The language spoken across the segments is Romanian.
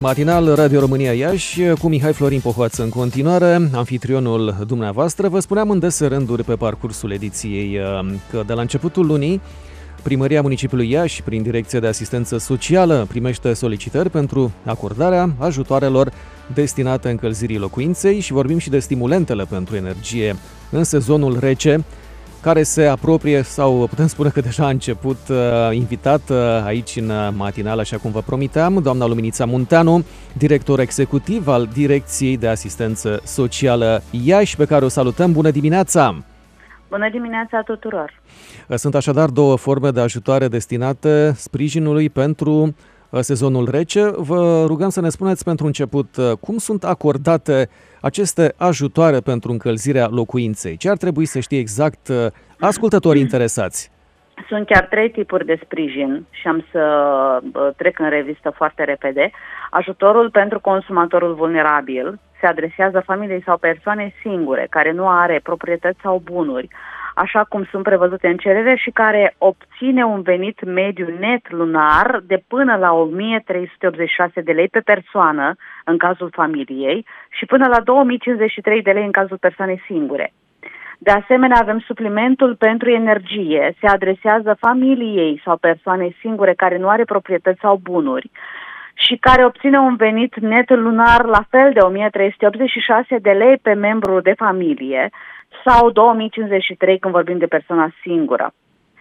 Matinal Radio România Iași cu Mihai Florin Pohoață în continuare, anfitrionul dumneavoastră. Vă spuneam în dese rânduri pe parcursul ediției că de la începutul lunii Primăria Municipiului Iași, prin Direcția de Asistență Socială, primește solicitări pentru acordarea ajutoarelor destinate încălzirii locuinței și vorbim și de stimulentele pentru energie în sezonul rece, care se apropie sau putem spune că deja a început. Invitat aici în matinal, așa cum vă promiteam, doamna Luminița Munteanu, director executiv al Direcției de Asistență Socială Iași, pe care o salutăm. Bună dimineața! Bună dimineața tuturor! Sunt așadar două forme de ajutoare destinate sprijinului pentru sezonul rece. Vă rugăm să ne spuneți pentru început cum sunt acordate aceste ajutoare pentru încălzirea locuinței. Ce ar trebui să știe exact ascultătorii interesați? Sunt chiar 3 tipuri de sprijin și am să trec în revistă foarte repede. Ajutorul pentru consumatorul vulnerabil se adresează familiei sau persoane singure care nu are proprietăți sau bunuri, așa cum sunt prevăzute în cerere, și care obține un venit mediu net lunar de până la 1386 de lei pe persoană în cazul familiei și până la 2053 de lei în cazul persoanei singure. De asemenea, avem suplimentul pentru energie. Se adresează familiei sau persoanei singure care nu are proprietăți sau bunuri și care obține un venit net lunar la fel de 1386 de lei pe membru de familie sau 2053 când vorbim de persoana singură.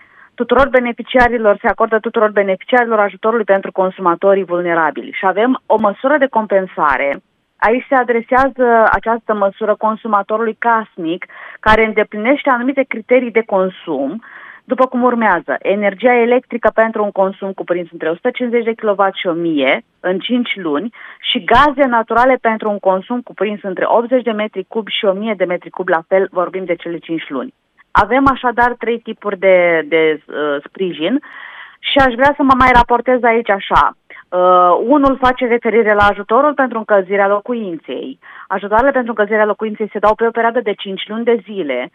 Se acordă tuturor beneficiarilor ajutorului pentru consumatorii vulnerabili și avem o măsură de compensare. Aici se adresează această măsură consumatorului casnic care îndeplinește anumite criterii de consum, după cum urmează: energia electrică pentru un consum cuprins între 150 de kW și 1000 în 5 luni și gaze naturale pentru un consum cuprins între 80 de metri cub și 1000 de metri cub, la fel vorbim de cele 5 luni. Avem așadar 3 tipuri de sprijin și aș vrea să mă mai raportez aici așa. Unul face referire la ajutorul pentru încălzirea locuinței. Ajutoarele pentru încălzirea locuinței se dau pe o perioadă de 5 luni de zile,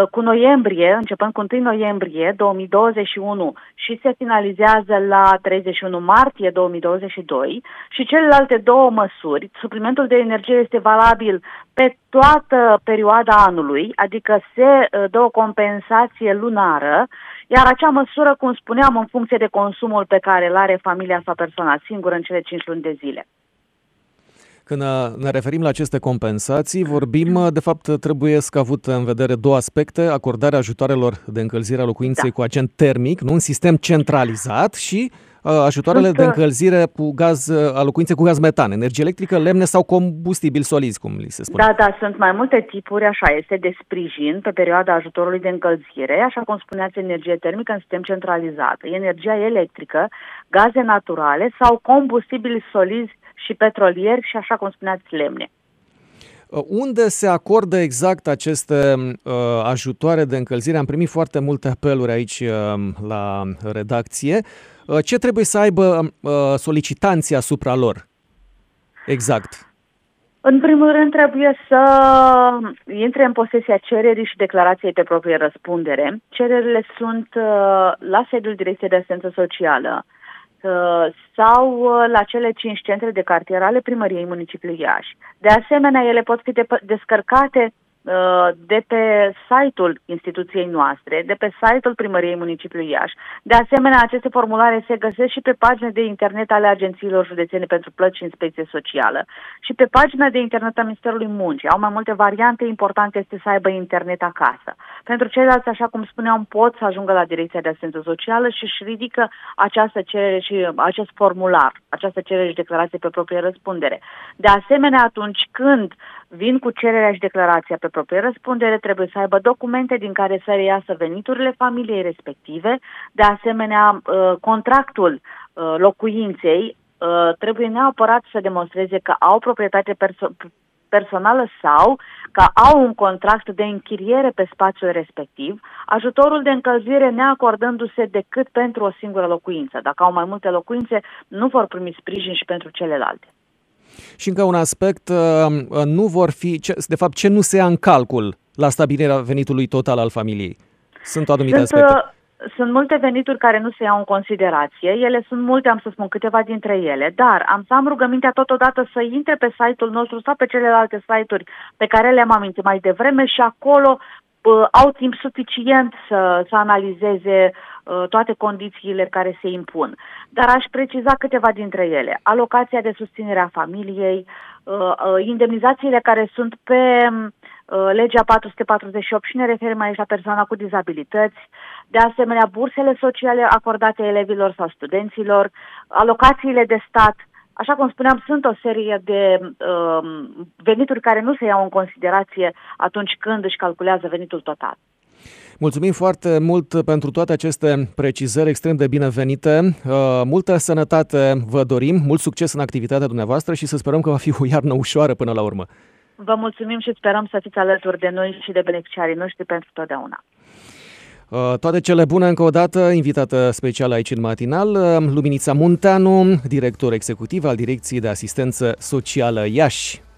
începând cu 1 noiembrie 2021 și se finalizează la 31 martie 2022, și celelalte două măsuri, suplimentul de energie este valabil pe toată perioada anului, adică se dă o compensație lunară, iar acea măsură, cum spuneam, în funcție de consumul pe care îl are familia sau persoana singură în cele 5 luni de zile. Când ne referim la aceste compensații, vorbim, de fapt, trebuie să avut în vedere două aspecte: acordarea ajutoarelor de încălzire a locuinței cu agent termic, nu un sistem centralizat, și ajutoarele de încălzire cu gaz a locuinței cu gaz metan, energie electrică, lemne sau combustibili solizi, cum li se spune. Da, sunt mai multe tipuri, așa este, de sprijin pe perioada ajutorului de încălzire, așa cum spuneați, energie termică în sistem centralizat, energia electrică, gaze naturale sau combustibili solizi și petrolieri și, așa cum spuneați, lemne. Unde se acordă exact aceste ajutoare de încălzire? Am primit foarte multe apeluri aici la redacție. Ce trebuie să aibă solicitanții asupra lor? Exact. În primul rând trebuie să intre în posesia cererii și declarației pe proprie răspundere. Cererile sunt la sediul Direcției de Asistență Socială sau la cele 5 centre de cartier ale Primăriei Municipiului Iași. De asemenea, ele pot fi descărcate de pe site-ul instituției noastre, de pe site-ul Primăriei Municipiului Iași. De asemenea, aceste formulare se găsesc și pe pagina de internet ale agențiilor județene pentru plăți și inspecție socială și pe pagina de internet a Ministerului Muncii. Au mai multe variante, important este să aibă internet acasă. Pentru ceilalți, așa cum spuneam, pot să ajungă la Direcția de Asistență Socială și își ridică această cerere și acest formular, această cerere și declarație pe proprie răspundere. De asemenea, atunci când vin cu cererea și declarația pe proprie răspundere, trebuie să aibă documente din care să reiasă veniturile familiei respective. De asemenea, contractul locuinței trebuie neapărat să demonstreze că au proprietate personală sau că au un contract de închiriere pe spațiul respectiv, ajutorul de încălzire neacordându-se decât pentru o singură locuință. Dacă au mai multe locuințe, nu vor primi sprijin și pentru celelalte. Și încă un aspect, nu vor fi, de fapt, ce nu se ia în calcul la stabilirea venitului total al familiei? Sunt o anumită aspecte. Sunt multe venituri care nu se iau în considerație, ele sunt multe, am să spun câteva dintre ele, dar am să am rugămintea totodată să intre pe site-ul nostru sau pe celelalte site-uri pe care le-am amintit mai devreme și acolo au timp suficient să analizeze toate condițiile care se impun. Dar aș preciza câteva dintre ele. Alocația de susținere a familiei, indemnizațiile care sunt pe legea 448 și ne referim aici la persoana cu dizabilități, de asemenea bursele sociale acordate elevilor sau studenților, alocațiile de stat. Așa cum spuneam, sunt o serie de venituri care nu se iau în considerație atunci când își calculează venitul total. Mulțumim foarte mult pentru toate aceste precizări extrem de binevenite. Multă sănătate vă dorim, mult succes în activitatea dumneavoastră și să sperăm că va fi o iarnă ușoară până la urmă. Vă mulțumim și sperăm să fiți alături de noi și de beneficiarii noștri pentru totdeauna. Toate cele bune încă o dată, invitată specială aici în matinal, Luminița Munteanu, director executiv al Direcției de Asistență Socială Iași.